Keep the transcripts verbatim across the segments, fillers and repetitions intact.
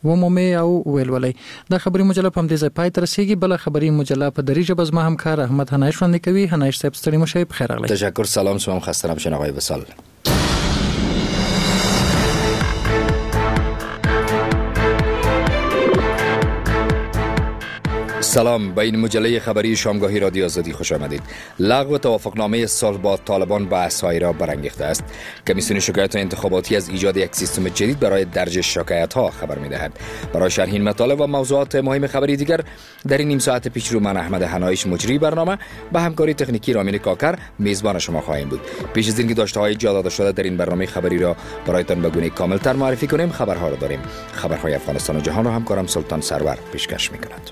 ومومي او ویلولي. دا خبري مجله په همدې ځای پای ته رسیږي. بل خبري مجله په دری ژبه زما همکار احمد هنایش وړاندې کوي. هنایش صاحب ستړي مشه، بخیر راغلی. تشکر، سلام، شما خسته نباشین آقای وصال. سلام، به این مجله خبری شامگاهی رادیو آزادی خوش آمدید. لغو توافقنامه صلح با طالبان بحث‌هایی را برانگیخته است. کمیسیون شکایات انتخاباتی از ایجاد یک سیستم جدید برای درج شکایت‌ها خبر می‌دهد. برای شرح این مطالب و موضوعات مهم خبری دیگر در این نیم ساعت پیش رو من احمد هنایش مجری برنامه با همکاری تکنیکی رامین کاکر میزبان شما خواهیم بود. پیش از اینکه داشته‌های جا داده شده در این برنامه خبری را برایتان به گونه کامل‌تر معرفی کنیم، خبرها را داریم. خبرهای افغانستان و جهان را همکارم سلطان سرور پیشکش می‌کند.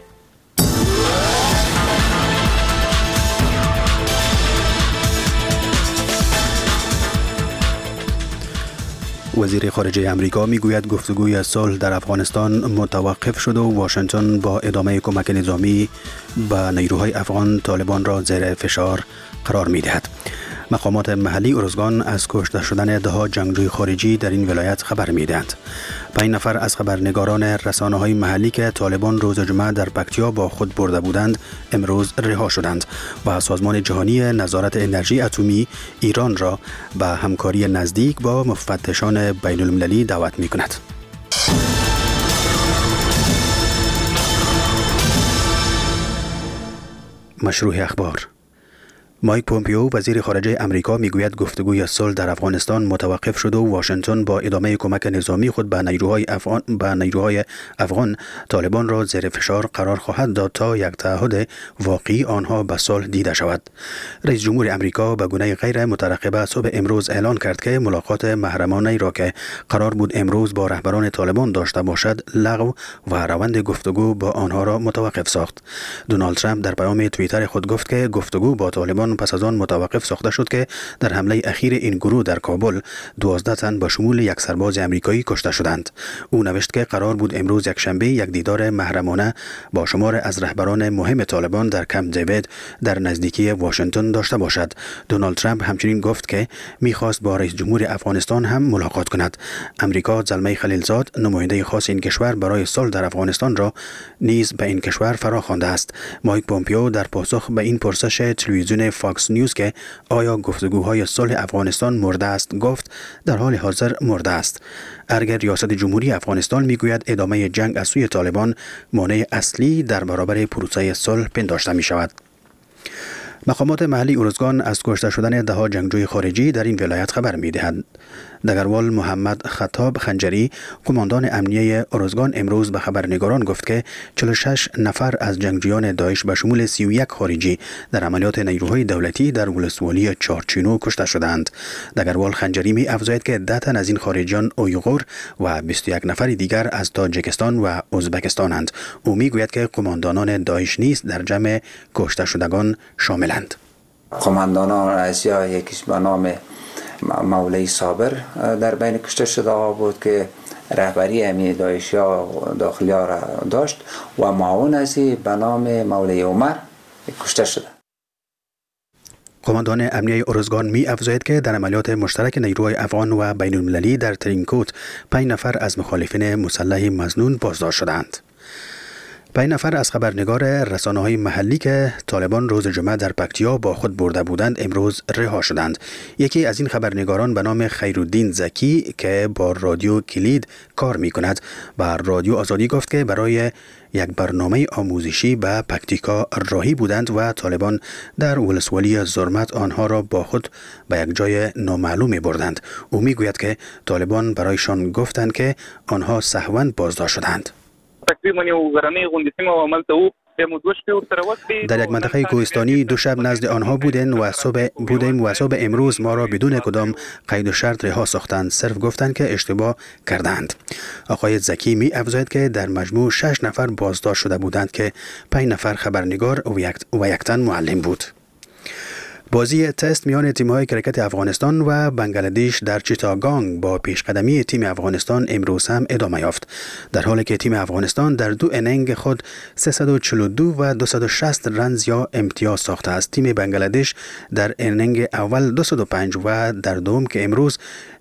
وزیر خارجه امریکا میگوید گفتگوی صلح در افغانستان متوقف شد و واشنگتن با ادامه کمک نظامی به نیروهای افغان طالبان را زیر فشار قرار می‌دهد. مقامات محلی ارزگان از کشته شدن ده جنگجوی خارجی در این ولایت خبر می‌دهند. پنج نفر از خبرنگاران رسانه‌های محلی که طالبان روز جمعه در پکتیا با خود برده بودند امروز رها شدند و سازمان جهانی نظارت انرژی اتمی ایران را به همکاری نزدیک با مفتشان بین المللی دعوت می‌کند. مشروع اخبار. مایک پومپیو وزیر خارجه امریکا میگوید گفتگوی صلح در افغانستان متوقف شد و واشنگتن با ادامه کمک نظامی خود به نیروهای افغان به نیروهای افغان طالبان را زیر فشار قرار خواهد داد تا یک تعهد واقعی آنها به صلح دیده شود. رئیس جمهور امریکا به گونه غیر مترقبه صبح امروز اعلان کرد که ملاقات محرمانه را که قرار بود امروز با رهبران طالبان داشته باشد لغو و روند گفتگو با آنها را متوقف ساخت. دونالد ترامپ در پیام توییتر خود گفت که گفتگو با طالبان پس از آن متوقف ساخته شد که در حمله اخیر این گروه در کابل دوازده تن به شمول یک سرباز امریکایی کشته شدند. او نوشت که قرار بود امروز یک شنبه یک دیدار محرمانه با شمار از رهبران مهم طالبان در کمپ دیوید در نزدیکی واشنگتن داشته باشد. دونالد ترامپ همچنین گفت که می‌خواست با رئیس جمهور افغانستان هم ملاقات کند. امریکا زلمه خلیلزاد نماینده خاص این کشور برای صلح در افغانستان را نیز به این کشور فراخوانده است. مایک پومپیو در پاسخ به این پرسش تلویزیون فاکس نیوز که آیا گفتگوهای صلح افغانستان مرده است گفت در حال حاضر مرده است. ارگر ریاست جمهوری افغانستان میگوید ادامه جنگ از سوی طالبان مانع اصلی در برابر پروسه صلح پنداشته می شود. مقامات محلی ارزگان از کشته شدن ده جنگجوی خارجی در این ولایت خبر می‌دهند. دگروال محمد خطاب خنجری قماندان امنیه ارزگان امروز به خبرنگاران گفت که چهل و شش نفر از جنگجویان داعش به شمول سی و یک خارجی در عملیات نیروهای دولتی در ولسوالی چارچینو کشته شدند. دگروال خنجری می افزاید که ده تن از این خارجیان اویغور و بیست و یک نفر دیگر از تاجیکستان و ازبکستانند. او می گوید که قماندانان داعش نیز در جمع کشته شدگان شاملند. قماندانان رئیسیا یکیش به نام مولوی صابر در بین کشته شده ها بود که رهبری امنی داعشیا داخلیا را داشت و معاون ازی به نام مولوی عمر کشته شده. قماندان امنیه ارزگان می افزاید که در عملیات مشترک نیروهای افغان و بین المللی در ترینکوت پنج نفر از مخالفین مسلح مظنون بازداشت شدند. پنج نفر از خبرنگار رسانه‌های محلی که طالبان روز جمعه در پکتیا با خود برده بودند امروز رها شدند. یکی از این خبرنگاران به نام خیرالدین زکی که با رادیو کلید کار می‌کند با رادیو آزادی گفت که برای یک برنامه آموزشی به پکتیکا راهی بودند و طالبان در ولسوالی زرمت آنها را با خود به یک جای نامعلوم بردند. او می‌گوید که طالبان برایشان گفتند که آنها سهواً بازداشت شدند. در یک منطقه کوهستانی دو شب نزد آنها بودن و صبح بودیم و صبح امروز ما را بدون کدام قید و شرط رها ساختند. صرف گفتند که اشتباه کردند. آقای زکی می افزاید که در مجموع شش نفر بازداشت شده بودند که پنج نفر خبرنگار و یک تن معلم بود. بازی تست میان تیم‌های کرکت افغانستان و بنگلادش در چیتاگانگ با پیشقدمی تیم افغانستان امروز هم ادامه یافت، در حالی که تیم افغانستان در دو اننگ خود سیصد و چهل و دو و دویست و شصت رنز یا امتیاز ساخته است. تیم بنگلادش در اننگ اول دویست و پنج و در دوم که امروز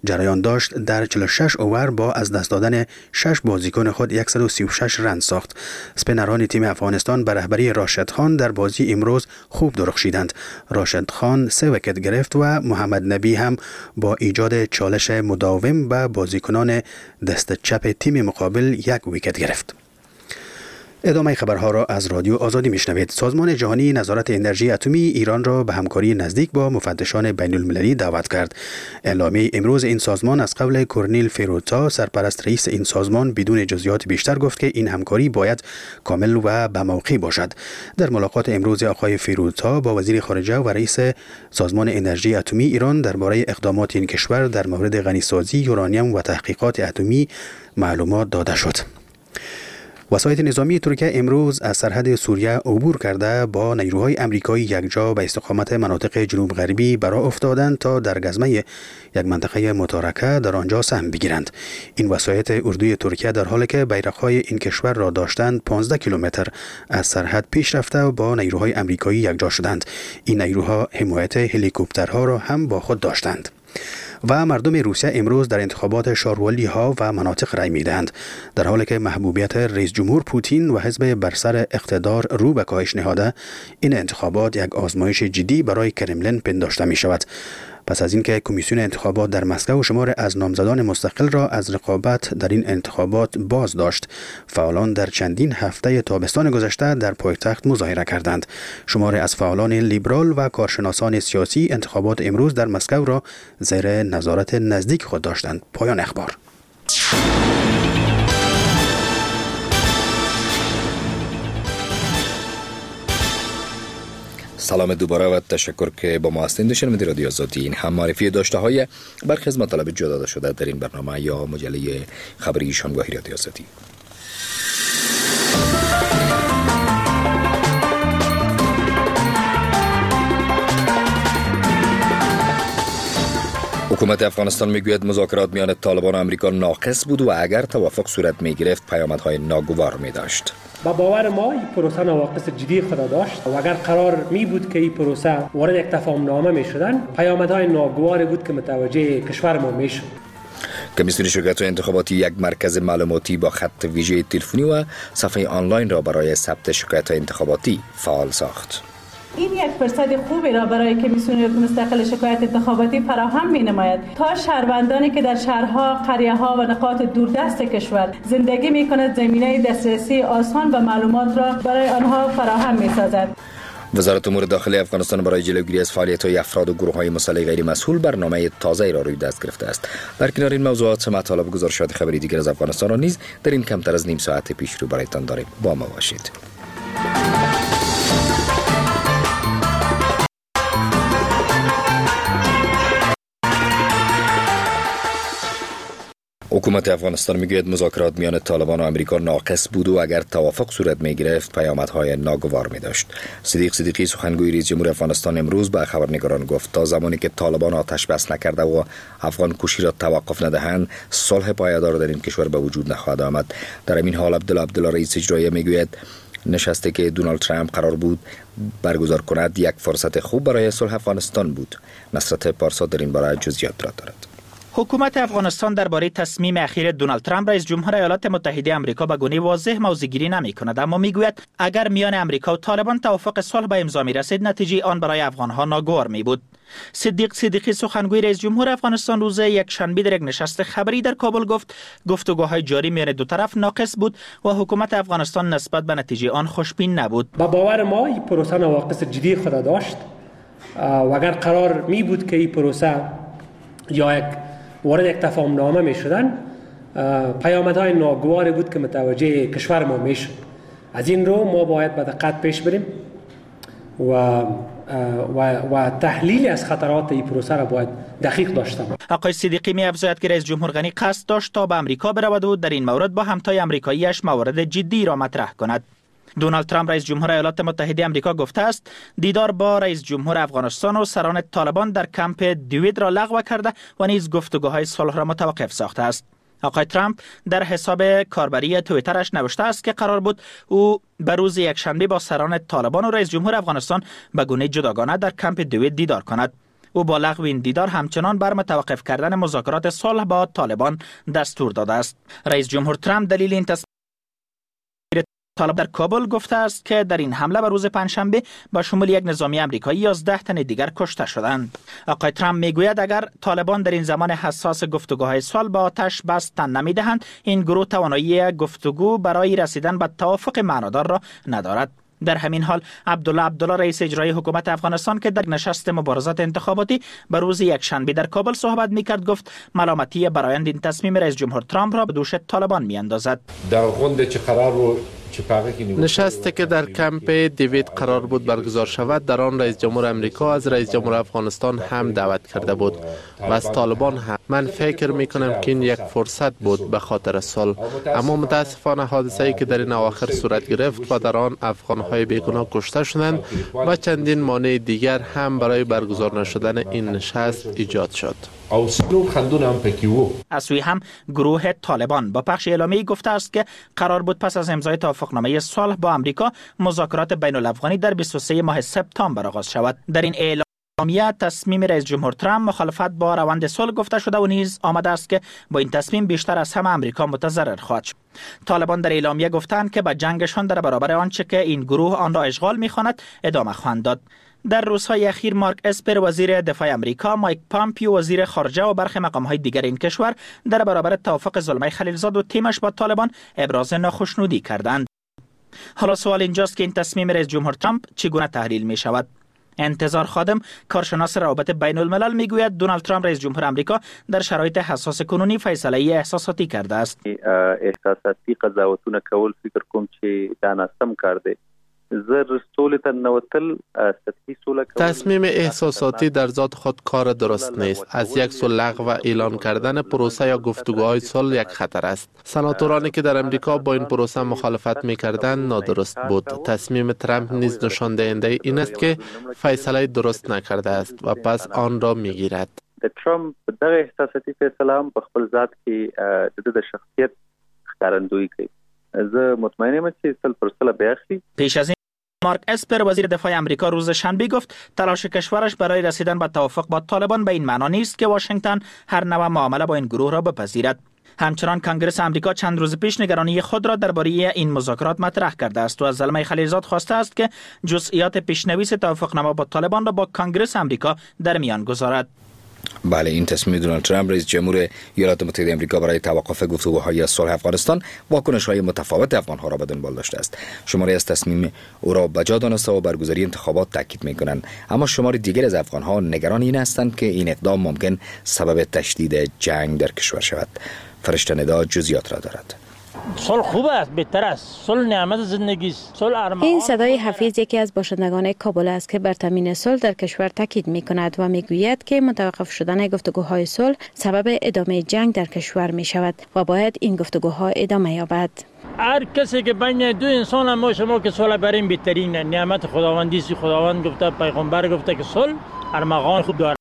جریان داشت در چهل و شش اوور با از دست دادن شش بازیکن خود صد و سی و شش رن ساخت. اسپینران تیم افغانستان به رهبری راشد خان در بازی امروز خوب درخشیدند. راشد خان سه ویکت گرفت و محمد نبی هم با ایجاد چالش مداوم به بازیکنان دست چپ تیم مقابل یک ویکت گرفت. ادامه خبرها را از رادیو آزادی میشنوید. سازمان جهانی نظارت انرژی اتمی ایران را به همکاری نزدیک با مفتشان بین المللی دعوت کرد. اعلامیه امروز این سازمان از قول کورنیل فیروتا، سرپرست رئیس این سازمان، بدون جزئیات بیشتر گفت که این همکاری باید کامل و به موقع باشد. در ملاقات امروز آقای فیروتا با وزیر خارجه و رئیس سازمان انرژی اتمی ایران درباره اقدامات این کشور در مورد غنیسازی یورانیم و تحقیقات اتمی معلومات داده شد. وسایط نظامی ترکیه امروز از سرحد سوریه عبور کرده با نیروهای امریکایی یکجا به استقامت مناطق جنوب غربی برآ افتادند تا در گزمه یک منطقه متارکه در آنجا سهم بگیرند. این وسایط اردوی ترکیه در حالی که بیرق‌های این کشور را داشتند پانزده کیلومتر از سرحد پیش رفته و با نیروهای امریکایی یکجا شدند. این نیروها حمایت هلیکوپترها را هم با خود داشتند. و مردم روسیه امروز در انتخابات شاروالی ها و مناطق رای میدهند، در حالی که محبوبیت رئیس جمهور پوتین و حزب بر سر اقتدار رو به کاهش نهاده. این انتخابات یک آزمایش جدی برای کرملین پنداشته می شود. پس از اینکه کمیسیون انتخابات در مسکو شمار از نامزدان مستقل را از رقابت در این انتخابات باز داشت، فعالان در چندین هفته تابستان گذشته در پایتخت مظاهره کردند. شمار از فعالان لیبرال و کارشناسان سیاسی انتخابات امروز در مسکو را زیر نظارت نزدیک خود داشتند. پایان اخبار. سلام دوباره و تشکر که با ما هستین. شنونده رادیو آزادی. این هم معرفی داشته های برخی از مطالب جدا داده شده در این برنامه یا مجله خبری شامگاهی رادیو آزادی. حکومت افغانستان میگوید مذاکرات میان طالبان و امریکا ناقص بود و اگر توافق صورت میگرفت پیامدهای ناگوار میداشت. با باور ما این پروسه نواقص جدی خود داشت و اگر قرار می بود که این پروسه وارد یک تفاهم نامه می شدن، پیامدهای ناگواری بود که متوجه کشور ما می شد. کمیسیون شرکت و انتخاباتی یک مرکز معلوماتی با خط ویژه تلفنی و صفحه آنلاین را برای ثبت شکایت انتخاباتی فعال ساخت. این یک فرصت خوبی را برای کمیسیون مستقل شکایت انتخاباتی فراهم می‌نماید تا شهروندانی که در شهرها، قریه‌ها و نقاط دوردست کشور زندگی می‌کنند زمینه دسترسی آسان به معلومات را برای آنها فراهم می‌سازد. وزارت امور داخلی افغانستان برای جلوگیری از فعالیت‌های افراد و گروه‌های مسلح غیر مسئول برنامه تازه‌ای را روی دست گرفته است. در کنار این موضوعات مطالب گزارشات خبری دیگر از افغانستان را نیز در این کمتر از نیم ساعت پیش رو برایتان داریم. با ما باشید. حکومت افغانستان میگوید مذاکرات میان طالبان و امریکا ناقص بود و اگر توافق صورت میگرفت پیامدهای ناگوار میداشت. صدیق صدیقی سخنگوی رئیس جمهور افغانستان امروز به خبرنگاران گفت تا زمانی که طالبان آتش بس نکرده و افغان کشی را توقف ندهند صلح پایدار در این کشور به وجود نخواهد آمد. در این حال عبدالله عبدالله رئیس اجرایی میگوید نشستی که دونالد ترامپ قرار بود برگزار کند یک فرصت خوب برای صلح افغانستان بود. نصرت پارسا در این باره جزئیات را دارد. حکومت افغانستان درباره تصمیم اخیر دونالد ترامپ رئیس جمهور ایالات متحده آمریکا به گونه واضح موضع‌گیری نمی‌کند، اما میگوید اگر میان آمریکا و طالبان توافق صلح به امضا می‌رسید نتیجه آن برای افغان‌ها ناگوار می‌بود. صدیق صدیقی سخنگوی رئیس جمهور افغانستان روز یک شنبه در یک نشست خبری در کابل گفت گفتگوهای جاری میان دو طرف ناقص بود و حکومت افغانستان نسبت به نتیجه آن خوشبین نبود. با باور ما این پروسه نواقص جدی خود داشت و اگر قرار می بود که این پروسه یا یک وارد یک تفاهم نامه می شدن، پیامدهای ناگواری بود که متوجه کشور ما می شد. از این رو ما باید به دقت پیش بریم و و و تحلیل از خطرات این پروسه را باید دقیق داشته باشیم. آقای صدیقی می افزاید که رئیس جمهور غنی قصد داشت تا به امریکا برود و در این مورد با همتای آمریکایی‌اش موارد جدی را مطرح کند. دونالد ترامپ رئیس جمهور ایالات متحده آمریکا گفته است دیدار با رئیس جمهور افغانستان و سران طالبان در کمپ دیوید را لغو کرده و نیز گفتگوهای صلح را متوقف ساخته است. آقای ترامپ در حساب کاربری توییترش نوشته است که قرار بود او به روز یکشنبه با سران طالبان و رئیس جمهور افغانستان به گونه جداگانه در کمپ دیوید دیدار کند. او با لغو این دیدار همچنان بر متوقف کردن مذاکرات صلح با طالبان دستور داده است. رئیس جمهور ترامپ دلیل این تصمیم طالب در کابل گفته است که در این حمله به روز پنجشنبه با شمول یک نظامی آمریکایی یازده تن دیگر کشته شدند. آقای ترامپ میگوید اگر طالبان در این زمان حساس گفتگوهای صلح با آتش بس تن نمیدهند، این گروه توانایی گفتگو برای رسیدن به توافق معنادار را ندارد. در همین حال عبدالله عبدالله رئیس اجرایی حکومت افغانستان که در نشست مبارزات انتخاباتی به روز یکشنبه در کابل صحبت میکرد گفت ملامتی برآیند این تصمیم رئیس جمهور ترامپ را به دوش طالبان میاندازد. در غونډه چې قرار و نشستی که در کمپ دیوید قرار بود برگزار شود در آن رئیس جمهور امریکا از رئیس جمهور افغانستان هم دعوت کرده بود و از طالبان هم. من فکر می کنم که این یک فرصت بود به خاطر صلح، اما متاسفانه حادثه‌ای که در این اواخر صورت گرفت و در آن افغان‌های بیگناه کشته شدند و چندین مانع دیگر هم برای برگزار نشدن این نشست ایجاد شد. از سوی هم گروه طالبان با پخش اعلامیه‌ای گفته است که قرار بود پس از امضای توافقنامه صلح با آمریکا مذاکرات بین الافغانی در بیست و سوم ماه سپتامبر آغاز شود. در این اعلامیه تصمیم رئیس جمهور ترامپ مخالفت با روند صلح گفته شده و نیز آمده است که با این تصمیم بیشتر از همه آمریکا متضرر خواهد شد. طالبان در اعلامیه گفتند که به جنگشان در برابر آنچه که این گروه آن را اشغال می‌خواند ادامه خواهند داد. در روزهای اخیر مارک اسپر وزیر دفاع آمریکا، مایک پامپیو وزیر خارجه و برخی مقام‌های دیگر این کشور در برابر توافق زلمه خلیلزاد و تیمش با طالبان ابراز ناخشنودی کردند. حالا سوال اینجاست که این تصمیم رئیس جمهور ترامپ چگونه تحلیل می شود؟ انتظار خادم کارشناس روابط بین الملل میگوید دونالد ترامپ رئیس جمهور آمریکا در شرایط حساس کنونی فیصله احساساتی کرده است. احساساتی قضاوتونه کول فکر کوم چې دا ناسم کرده. تصمیم احساساتی در ذات خود کار درست نیست. از یک صلح لغو و اعلان کردن پروسه یا گفتگوهای صلح یک خطر است. سناتورانی که در امریکا با این پروسه مخالفت می‌کردند نادرست بود. تصمیم ترامپ نیز نشان دهنده این است که فیصله درست نکرده است و پس آن را می‌گیرد. ترامپ دغه احساساتی فیصله هم په خپل ذات کې د شخصیت ښکارندویي کوي. زه مطمئن یم چې سل پر سل به اخلي. پیش از مارک اسپر وزیر دفاع آمریکا روز شنبه گفت تلاش کشورش برای رسیدن به توافق با طالبان به این معنا نیست که واشنگتن هر نوع معامله با این گروه را بپذیرد. همچنان کنگره آمریکا چند روز پیش نگرانی خود را درباره این مذاکرات مطرح کرده است و از زلمه خلیلزاد خواسته است که جزئیات پیشنویس توافقنامه با طالبان را با کنگره آمریکا در میان گذارد. بله، این تصمیم دونالد ترامپ رئیس جمهور ایالات متحده آمریکا برای توقف گفتگوهای صلح افغانستان واکنش‌های متفاوت افغان‌ها را به دنبال داشته است. شماری از تصمیم او را بجا دانسته و برگزاری انتخابات تاکید می‌کنند، اما شماری دیگر از افغان‌ها نگران این هستند که این اقدام ممکن سبب تشدید جنگ در کشور شود. فرشته ندا جزئیات را دارد. صلح خوب است، بهتر است. صلح نعمت زندگی است. صلح ارمان. این صدای حفیظ یکی از باشندگان کابل است که بر تامین صلح در کشور تاکید می‌کند و می‌گوید که متوقف شدن گفتگوهای صلح سبب ادامه جنگ در کشور می‌شود و باید این گفتگوها ادامه یابد. هر کسی که بین دو انسان ما شما که صلح بریم بهترین نعمت خداوندی است. خداوند گفته، پیغمبر گفته که صلح ارمغان خوب دارد.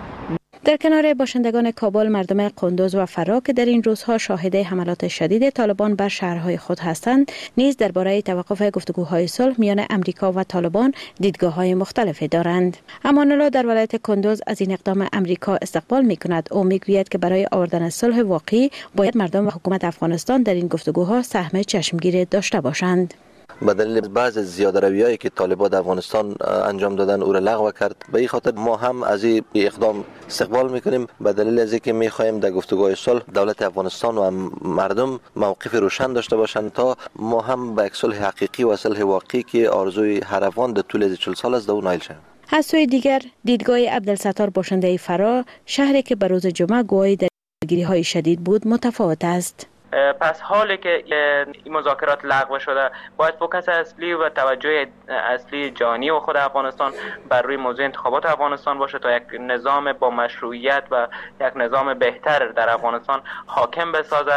در کنار باشندگان کابل، مردم قندوز و فرا که در این روزها شاهد حملات شدید طالبان بر شهرهای خود هستند، نیز درباره توقف گفتگوهای صلح میان امریکا و طالبان دیدگاه‌های مختلفی دارند. امان الله در ولایت کندوز از این اقدام امریکا استقبال می‌کند. او می‌گوید که برای آوردن صلح واقعی باید مردم و حکومت افغانستان در این گفتگوها سهم چشمگیر داشته باشند. به دلیل بعض زیاده‌رویایی که طالبان در افغانستان انجام دادن او را لغو کرد، به این خاطر ما هم از این اقدام استقبال میکنیم. به دلیل از اینکه میخواهیم در گفتگوهای صلح دولت افغانستان و مردم موقف روشن داشته باشند تا ما هم به یک صلح حقیقی و صلح واقعی که آرزوی هر افغان در طول چهل سال است دو نایل شویم. از سوی دیگر دیدگاه عبدالستار باشنده فرا، شهری که به روز جمعه گواهی درگیری‌های شدید بود، متفاوت است. پس حالی که این مذاکرات لغو شده، باید فوکس اصلی و توجه اصلی جهانی و خود افغانستان بر روی موضوع انتخابات افغانستان باشه تا یک نظام با مشروعیت و یک نظام بهتر در افغانستان حاکم بسازد.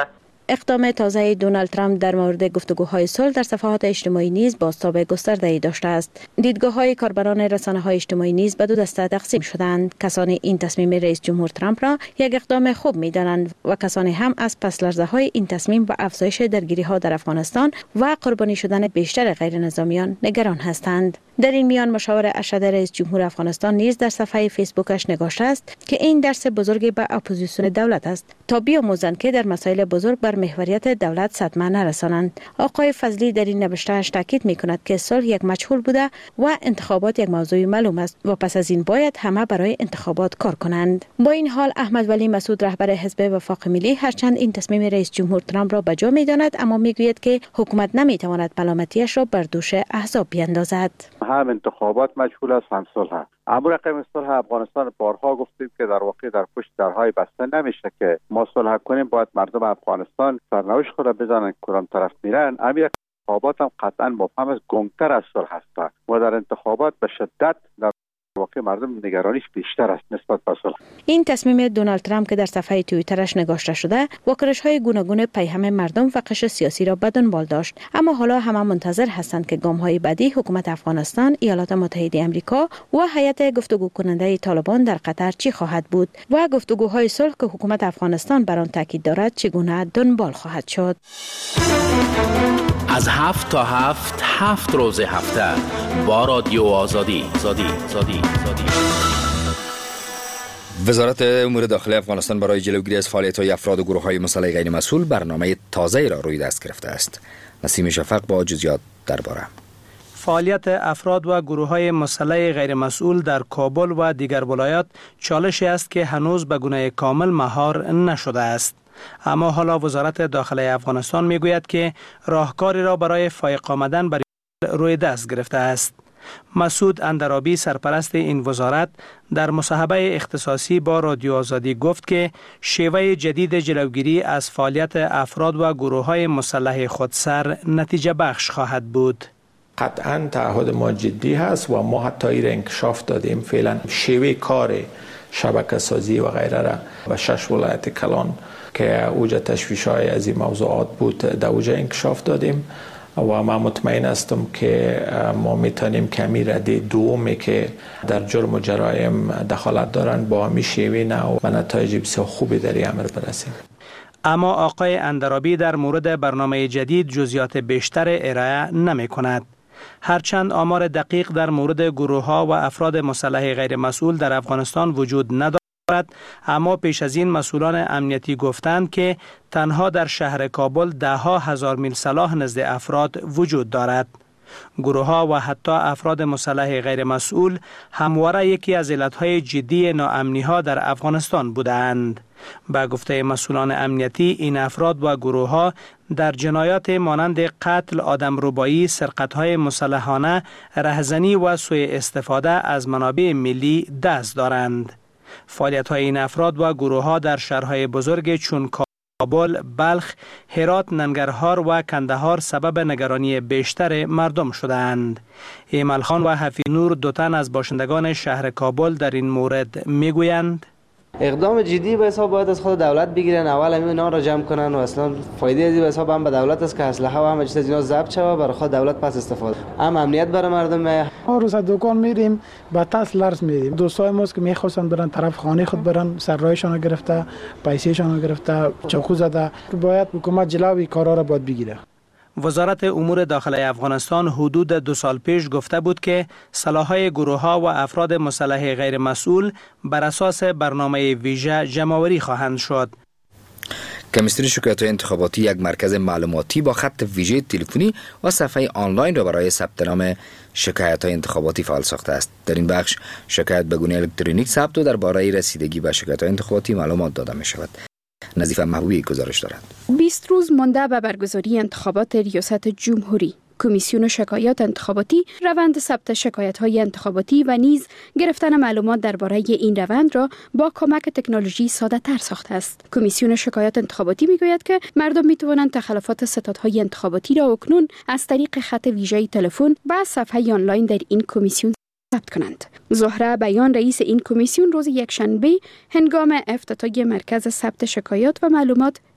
اقدام تازه دونالد ترامپ در مورد گفتگوهای صلح در صفحات اجتماعی نیز بازتاب گسترده‌ای داشته است. دیدگاه‌های کاربران رسانه‌های اجتماعی نیز به دو دسته تقسیم شدند. کسانی این تصمیم رئیس جمهور ترامپ را یک اقدام خوب می‌دانند و کسانی هم از پس‌لرزه‌های این تصمیم و افزایش درگیری‌ها در افغانستان و قربانی شدن بیشتر غیرنظامیان نگران هستند. در این میان مشاور ارشد رئیس جمهور افغانستان نیز در صفحه فیسبوکش نگاشته است که این درس بزرگی به اپوزیسیون دولت است تا بیاموزند که در مسائل بزرگ بر محوریت دولت صدمه نرسانند. آقای فضلی در این نوشته‌اش تاکید می‌کند که صلح یک مجهول بوده و انتخابات یک موضوع معلوم است و پس از این باید همه برای انتخابات کار کنند. با این حال احمد ولی مسعود رهبر حزب وفاق ملی هرچند این تصمیم رئیس جمهور ترامپ را به جا می‌داند اما می‌گوید که حکومت نمی‌تواند ملامتیش را بر دوش احزاب بیندازد. هم انتخابات مجهول است هم صلح. اما رقم صلح افغانستان بارها گفتیم که در واقع در پشت درهای بسته نمیشه که ما صلح کنیم، باید مردم افغانستان سرنوشت خود را بزنن کدام طرف میرن. امیر انتخابات هم قطعا مفهوم از گنگتر از صلح هست و در انتخابات به شدت در واقع مردم نگرانیش بیشتر است نسبت به صلح. این تصمیم دونالد ترامپ که در صفحه توییترش نگاشته شده واکنش‌های گوناگون پیهم مردم و قشر سیاسی را به دنبال داشت، اما حالا همه منتظر هستند که گام‌های بعدی حکومت افغانستان، ایالات متحده آمریکا و هیئت گفتگو کننده طالبان در قطر چی خواهد بود و گفتگوهای صلح که حکومت افغانستان بر آن تاکید دارد چگونه دنبال خواهد شد. از هفت تا هفت هفت روز هفته با رادیو آزادی زادی زادی زادی. وزارت امور داخلی افغانستان برای جلوگیری از فعالیت‌های افراد و گروه‌های مسلح غیر مسئول برنامه تازه‌ای را روی دست گرفته است. نسیم شفق با جزئیات درباره. فعالیت افراد و گروه‌های مسلح غیر مسئول در کابل و دیگر ولایات چالشی است که هنوز به گونه کامل مهار نشده است. اما حالا وزارت داخلی افغانستان میگوید که راهکاری را برای فایق آمدن بر روی دست گرفته است. مسعود اندرابی سرپرست این وزارت در مصاحبه اختصاصی با رادیو آزادی گفت که شیوه جدید جلوگیری از فعالیت افراد و گروه‌های مسلح خودسر نتیجه بخش خواهد بود. قطعاً تعهد ما جدی هست و ما حتی این انکشاف دادیم. فعلا شیوه کار شبکه سازی و غیره را به شش ولایت کلان که اوج تشویش‌های از این موضوعات بود در اوج انکشاف دادیم و ما مطمئن هستم که ما میتونیم کمی رده دومی که در جرم و جرایم دخالت دارند با همی شیوه نو و نتایج بسیار خوبی در این امر برسیم. اما آقای اندرابی در مورد برنامه جدید جزئیات بیشتر ارائه نمی کند. هرچند آمار دقیق در مورد گروه‌ها و افراد مسلح غیر مسئول در افغانستان وجود ندارد، اما پیش از این مسئولان امنیتی گفتند که تنها در شهر کابل ده ها هزار میل سلاح نزد افراد وجود دارد. گروه‌ها و حتی افراد مسلح غیر مسئول همواره یکی از علتهای جدی ناامنی‌ها در افغانستان بودند. با گفته مسئولان امنیتی این افراد و گروه‌ها در جنایات مانند قتل، آدمربایی، سرقت‌های مسلحانه، رهزنی و سوء استفاده از منابع ملی دست دارند. فعالیت‌های این افراد و گروه‌ها در شهرهای بزرگ چون کابل، بلخ، هرات، ننگرهار و کندهار سبب نگرانی بیشتر مردم شدند. ایمل خان و حفی نور دو تن از باشندگان شهر کابل در این مورد میگویند اقدام جدی به حساب باید از خود دولت بگیرن، اول همین اینا را جمع کنن و اصلا فایده ازی به حساب هم به دولت است که اسلحه و همه چیز از اینا ضبط شوه برای خود دولت پس استفاده. هم امنیت برای مردم. ما روز دکان میریم با تاس لرز میریم. دوستای ما که میخواستن برن طرف خانه خود برن، سرایشان گرفته، پیسهشان گرفته، چاقو زده. باید حکومت جلوی کارا را باید بگیره. وزارت امور داخلی افغانستان حدود دو سال پیش گفته بود که سلاح‌های گروه‌ها و افراد مسلح غیر مسئول بر اساس برنامه ویژه جمع‌آوری خواهند شد. کمیسیون شکایت‌های انتخاباتی یک مرکز معلوماتی با خط ویژه تلفنی و صفحه آنلاین را برای ثبت نام شکایت‌های انتخاباتی فعال ساخته است. در این بخش شکایت به گونه الکترونیک ثبت و درباره رسیدگی به شکایت‌های انتخاباتی معلومات داده می‌شود. نظیفه محبوبی گزارش دارد. بیست روز مانده به برگزاری انتخابات ریاست جمهوری، کمیسیون شکایات انتخاباتی روند ثبت شکایت‌های انتخاباتی و نیز گرفتن معلومات درباره این روند را با کمک تکنولوژی ساده‌تر ساخته است. کمیسیون شکایات انتخاباتی میگوید که مردم میتوانند تخلفات ستادهای انتخاباتی را اکنون از طریق خط ویژه تلفن و صفحه آنلاین در این کمیسیون ثبت کنند. زهره بیان رئیس این کمیسیون روز یکشنبه هنگام افتتاح مرکز ثبت شکایات و معلومات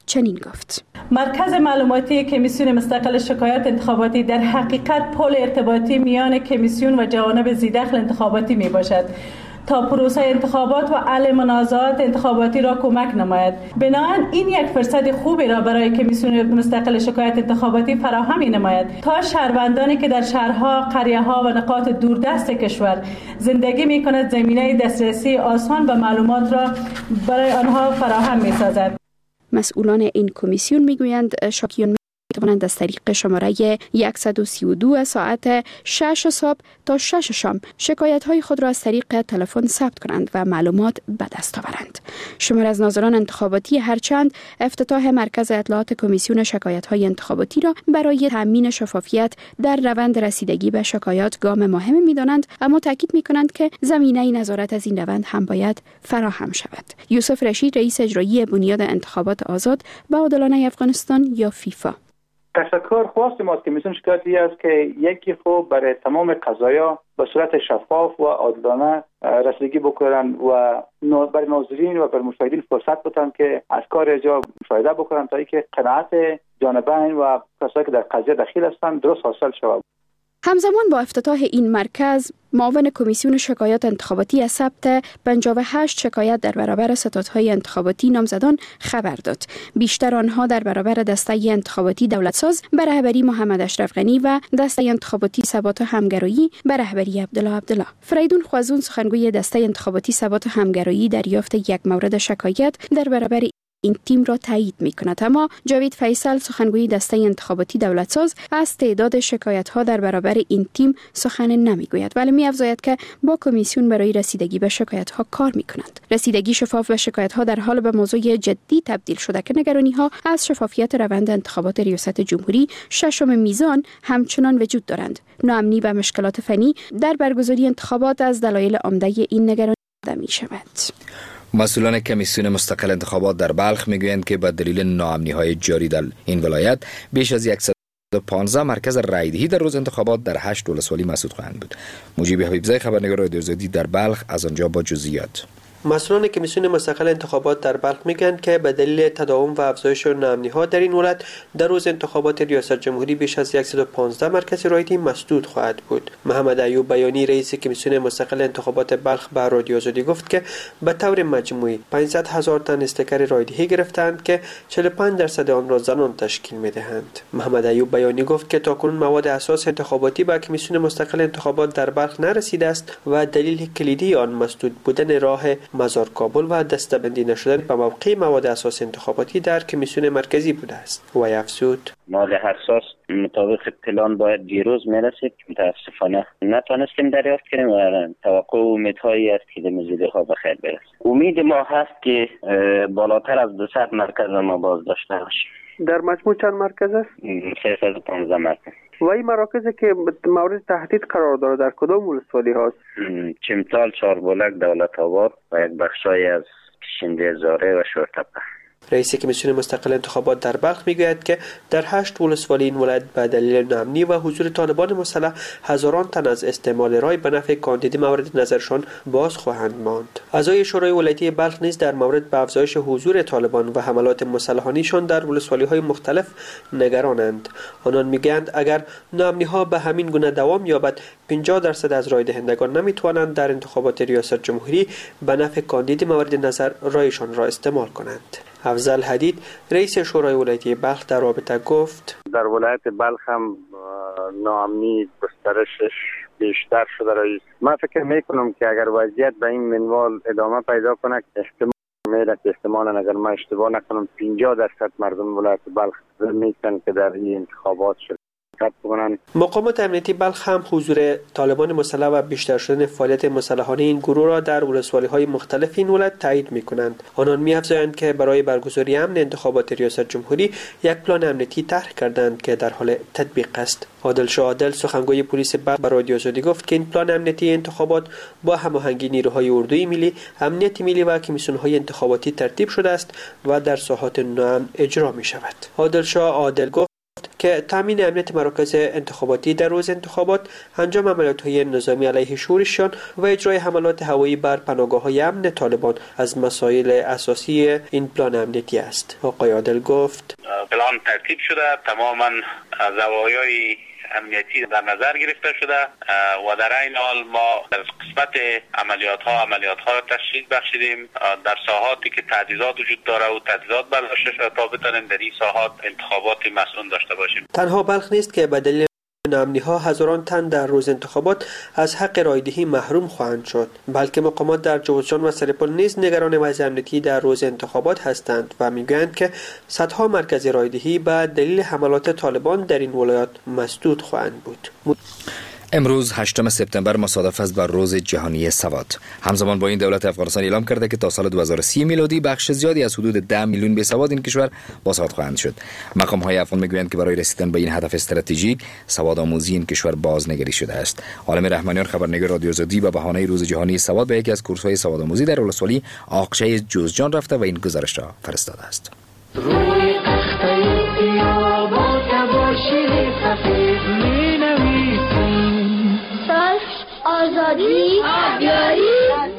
چنین گفت: مرکز معلوماتی کمیسیون مستقل شکایات انتخاباتی در حقیقت پل ارتباطی میان کمیسیون و جوانب ذی‌دخل انتخاباتی می باشد تا پروسه انتخابات و حل منازعات انتخاباتی را کمک نماید. بنابراین این یک فرصت خوبی را برای کمیسیون مستقل شکایات انتخاباتی فراهم نماید تا شهروندانی که در شهرها، قریه‌ها و نقاط دوردست کشور زندگی می‌کنند زمینه دسترسی آسان به معلومات را برای آنها فراهم می‌سازد. مسئولان این کمیسیون میگویند شاکیان میتوانند از طریق شماره صد و سی و دو ساعت شش صبح تا شش شام شکایت های خود را از طریق تلفن ثبت کنند و معلومات به دست آورند. شمار از ناظران انتخاباتی هرچند افتتاح مرکز اطلاعات کمیسیون شکایت های انتخاباتی را برای تامین شفافیت در روند رسیدگی به شکایات گام مهم می‌دانند، اما تاکید می‌کنند که زمینه نظارت از این روند هم باید فراهم شود. یوسف رشید، رئیس اجرایی بنیاد انتخابات آزاد و عادلانه افغانستان یا فیفا: تشکر. خواست ما از کمیسیون شکایاتی است که یکی خوب برای تمام قضایا به صورت شفاف و عادلانه رسیدگی بکنن و برای ناظرین و برای مشاهدین فرصت بدن که از کار جا مشاهده بکنن تا اینکه قناعت جانبین و کسایی که در قضیه دخیل هستند درست حاصل شود. همزمان با افتتاح این مرکز، معاون کمیسیون شکایات انتخاباتی از ثبت پنجاه و هشت شکایت در برابر ستادهای انتخاباتی نامزدان خبر داد. بیشتر آنها در برابر دسته انتخاباتی دولتساز به رهبری محمد اشرف غنی و دسته انتخاباتی ثبات و همگرایی به رهبری عبدالله عبدالله. فریدون خوازون، سخنگوی دسته انتخاباتی ثبات و همگرایی، دریافت یک مورد شکایت در برابر این تیم را تایید می کند، اما جاوید فیصل، سخنگوی دسته انتخاباتی دولتساز، از تعداد شکایت ها در برابر این تیم سخن نمی گوید، ولی می افزاید که با کمیسیون برای رسیدگی به شکایت ها کار می کنند. رسیدگی شفاف به شکایت ها در حال به موضوع جدی تبدیل شده که نگرانی ها از شفافیت روند انتخابات ریاست جمهوری ششم میزان همچنان وجود دارند. ناامنی و مشکلات فنی در برگزاری انتخابات از دلایل عمده این نگرانی می شود. مسئولان کمیسیون مستقل انتخابات در بلخ میگویند که به دلیل ناامنی‌های جاری در این ولایت بیش از صد و پانزده مرکز رایدهی در روز انتخابات در هشت ولسوالی مسدود خواهند بود. مجیب حبیبزاده، خبرنگار رادیو آزادی در بلخ، از آنجا با جزئیات. مسئولان کمیسیون مستقل انتخابات در بلخ میگن که به دلیل تداوم و افزایش ناامنی‌ها در این ولایت در روز انتخابات ریاست جمهوری بیش از صد و پانزده مرکز رایدهی مسدود خواهد بود. محمد ایوب بیانی، رئیس کمیسیون مستقل انتخابات بلخ، به رادیو آزادی گفت که به طور مجموعی پانصد هزار تن استیکر رایدهی گرفتند که چهل و پنج درصد آن را زنان تشکیل میدهند. محمد ایوب بیانی گفت که تاکنون مواد اساس انتخاباتی به کمیسیون مستقل انتخابات در بلخ نرسیده است و دلیل کلیدی آن مسدود بودن راه مزار کابل و دسته‌بندی نشدن به موقع مواد اساس انتخاباتی در کمیسیون مرکزی بوده است. و افزود: مواد حساس مطابق پلان باید دیروز میرسید، متاسفانه نتونستیم دریافت کنیم و توقع و امیدهایی است که مزید ها به خیر برسد. امید ما هست که بالاتر از دویست مرکز ما باز داشته باشیم. در مجموع چند مرکز است؟ سیصد و پانزده مرکز. و این مراکزی که مورد تهدید قرار داره در کدام ولسوالی هاست؟ چمتال، چهاربلک، دولت آباد و یک بخشایی از کشنده زاره و شورتپه. رئیس کمیسیون مستقل انتخابات در بلخ میگوید که در هشت ولسوالی این ولایت به دلیل ناامنی و حضور طالبان مسلح هزاران تن از استعمال رای به نفع کاندید مورد نظرشان باز خواهند ماند. اعضای شورای ولایتی بلخ نیز در مورد به افزایش حضور طالبان و حملات مسلحانیشان در ولسوالی های مختلف نگرانند. آنان میگویند اگر ناامنی ها به همین گونه دوام یابد، پنجاه درصد از رای دهندگان نمیتوانند در انتخابات ریاست جمهوری به نفع کاندید مورد نظر رایشان را استعمال کنند. افضل حدید، رئیس شورای ولایتی بلخ، در رابطه گفت: در ولایت بلخ هم ناامنی گسترشش بیشتر شده رئیس. من فکر میکنم که اگر وضعیت به این منوال ادامه پیدا کنه، احتمال میره که احتمالاً اگر من اشتباه نکنم پنجاه درصد مردم ولایت بلخ میتونن که در این انتخابات شد. مقامات امنیتی بلخ هم حضور طالبان مسلح و بیشتر شدن فعالیت مسلحانه این گروه را در ولسوالی های مختلف این ولایت تایید می کنند. آنان می افزایند که برای برگزاری امن انتخابات ریاست جمهوری یک پلان امنیتی طرح کردند که در حال تطبیق است. عادل شاه عادل، سخنگوی پلیس بلخ، به رادیو آزادی گفت که این پلان امنیتی انتخابات با هماهنگی نیروهای اردوی ملی، امنیت ملی و کمیسیون های انتخاباتی ترتیب شده است و در ساحات نوامن اجرا می شود. عادل شاه عادل گفت که تامین امنیت مراکز انتخاباتی در روز انتخابات، انجام عملیات‌های نظامی علیه شورشیان و اجرای حملات هوایی بر پناهگاه‌های امن طالبان از مسائل اساسی این پلان امنیتی است. آقای عادل گفت پلان ترتیب شده، تماما زوایای امنیتی در نظر گرفته شده و در این حال ما در قسمت عملیات ها عملیات ها تشکیل بخشیدیم در ساحاتی که تعدیلات وجود داره و تعدیلات برداشته شده تا بتونیم در این ساحات انتخابات مسئول داشته باشیم. تنها بلخ نیست که به دلیل ناامنی ها هزاران تن در روز انتخابات از حق رایدهی محروم خواهند شد، بلکه مقامات در جوزجان و سرپل نیز نگران وضع امنیتی در روز انتخابات هستند و میگویند که صدها مرکز رایدهی به دلیل حملات طالبان در این ولایات مسدود خواهند بود. امروز هشتم سپتامبر مصادف است بر روز جهانی سواد. همزمان با این دولت افغانستان اعلام کرده که تا سال دو هزار و سی میلادی بخش زیادی از حدود ده میلیون بیسواد این کشور باسواد خواهند شد. مقام های افغان میگویند که برای رسیدن به این هدف استراتژیک سواد آموزی این کشور بازنگری شده است. عالم رحمانیان خبرنگار رادیو آزادی به بهانه روز جهانی سواد به یکی از کورس‌های سواد آموزی در ولسوالی آقچه جوزجان رفته و این گزارش را فرستاده است. روی آزادی، آبیاری،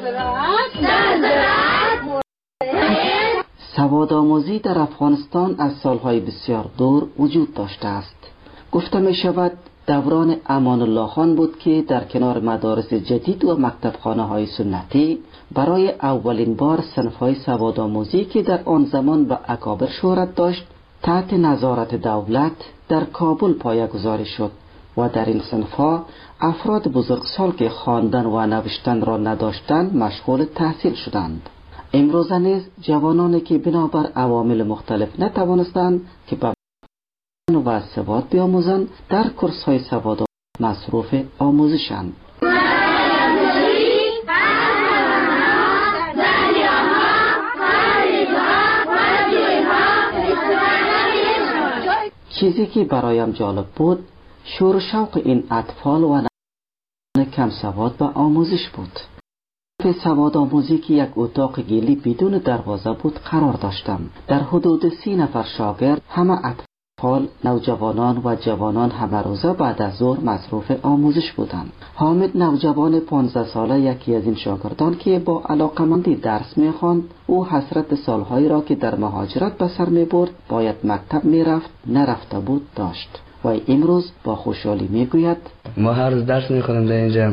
سواد آموزی در افغانستان از سالهای بسیار دور وجود داشته است. گفته می شود دوران امان الله خان بود که در کنار مدارس جدید و مکتبخانه های سنتی برای اولین بار صنف های سواد آموزی که در آن زمان به اکابر شهرت داشت تحت نظارت دولت در کابل پایه‌گذاری شد و در این صنف‌ها افراد بزرگسال که خواندن و نوشتن را نداشتند مشغول تحصیل شدند. امروز نیز جوانانی که بنابر عوامل مختلف نتوانستند که به و سواد بیاموزند در کورس‌های سواد مصروف آموزشند. چیزی که برایم جالب بود شور و شوق این اطفال و کم سواد و آموزش بود. سواد آموزی که یک اتاق گلی بدون دروازه بود قرار داشتم. در حدود سی نفر شاگرد همه اطفال، نوجوانان و جوانان همه روزه بعد از ظهر مصروف آموزش بودند. حامد نوجوان پانزده ساله یکی از این شاگردان که با علاقمندی درس می‌خواند، او حسرت سالهایی را که در مهاجرت به سر می‌برد باید مکتب می‌رفت نرفته بود داشت. و امروز با خوشحالی میگوید ما هر روز درس میخونیم در اینجا،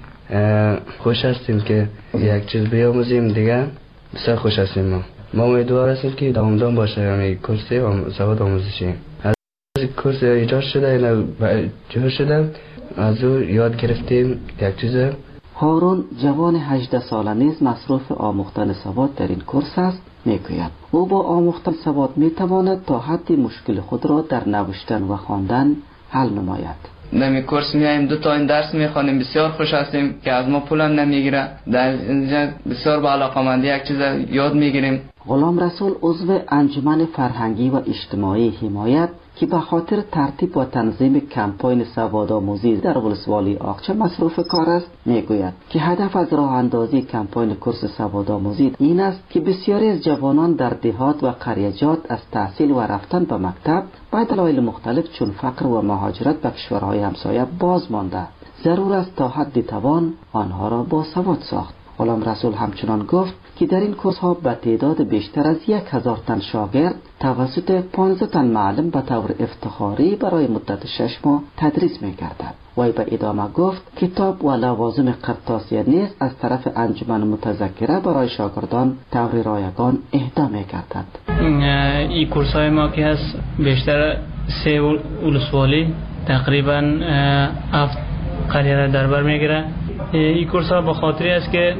خوش هستیم که یک چیز بیاموزیم دیگه، بسیار خوش هستیم. ما ما امیدوار هستیم که دوامدار باشه همین کورس سواد آموزشی. از کورس ایجاد شده یا جور شده از او یاد گرفتیم یک چیز. هارون جوان هجده ساله نیز مصروف آموختن سواد در این کورس است. میگوید او با آموختن سواد میتواند تا حدی مشکل خود را در نوشتن و خواندن حل نماید. در کورس میایم دو تا این درس میخوانیم، بسیار خوش هستیم که از ما پول هم نمیگیره. در اینجا بسیار با علاقه‌مندی یک چیز یاد میگیریم. غلام رسول عضو انجمن فرهنگی و اجتماعی حمایت که به خاطر ترتیب و تنظیم کمپاین سوادآموزی در ولسوالی آقچه مصروف کار است میگوید که هدف از راه اندازی کمپاین کورس سوادآموزی این است که بسیاری از جوانان در دهات و قریجات از تحصیل و رفتن به مکتب به دلایل مختلف چون فقر و مهاجرت به کشورهای همسایه باز مانده. ضرور است تا حد توان آنها را با سواد ساخت. غلام رسول همچنان گفت که در این کورس ها به تعداد بیشتر از یک هزار تن شاگرد توسط پانزده تن معلم به طور افتخاری برای مدت شش ماه تدریس می گردد. وی به ادامه گفت کتاب و لوازم قرطاسی نیز از طرف انجمن متذکره برای شاگردان طور رایگان اهدا می گردد. این کورس های ما که هست بیشتر سه ولسوالی تقریبا هفت قریه در بر می گیره. این کورس ها به خاطری است که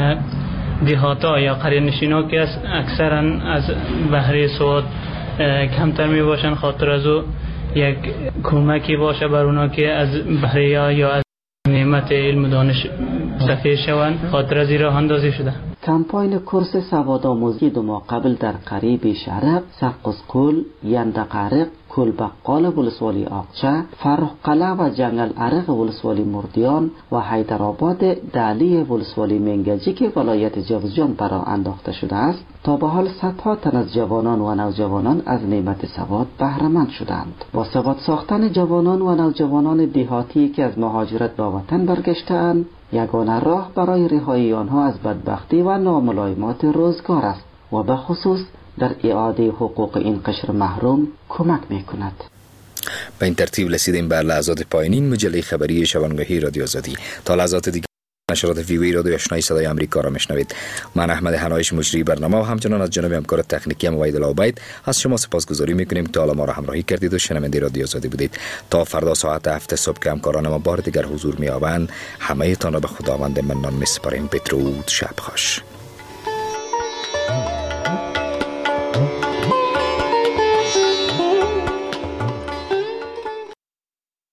دیهاتا یا قریه نشین ها که اکثرا از بهره سواد کمتر می باشن، خاطر از او یک کمکی باشه بر اونا که از بهره یا از نعمت علم و دانش مستفید شوند، خاطر از این راه اندازی شده. کمپاین کورس سوادآموزی دو ماه قبل در قریب شرق، سقزکل، یندقرق، کلبقال ولسوالی آقچه، فرخقله و جنگل عرق ولسوالی مردیان و حیدرآباد دعلی ولسوالی منگجی که ولایت جوزجان برا انداخته شده است. تا به حال صدها تن از جوانان و نوجوانان از نعمت سواد بهره مند شدند. با سواد ساختن جوانان و نوجوانان دیهاتی که از مهاجرت به وطن برگشته‌اند، یگانه راه برای رهایی آنها از بدبختی و ناملایمات روزگار است و به خصوص در اعاده حقوق این قشر محروم کمک می‌کند. به این ترتیب رسیدیم به لحظات پایانی مجله خبری شبانگاهی رادیو آزادی. تا لحظات دیگر نشرات ویوی رادیو آشنای صدای آمریکا را میشنوید. من احمد حنایش مجری برنامه و همچنان از جناب همکار تکنیکی موید العبید از شما سپاسگزاری میکنیم که حالا ما را همراهی کردید و شنونده رادیو آزادی بودید. تا فردا ساعت هفت صبح که همکاران ما بار دیگر حضور می‌یابند، همه تان را به خداوند منان می‌سپاریم. بدرود، شب خوش.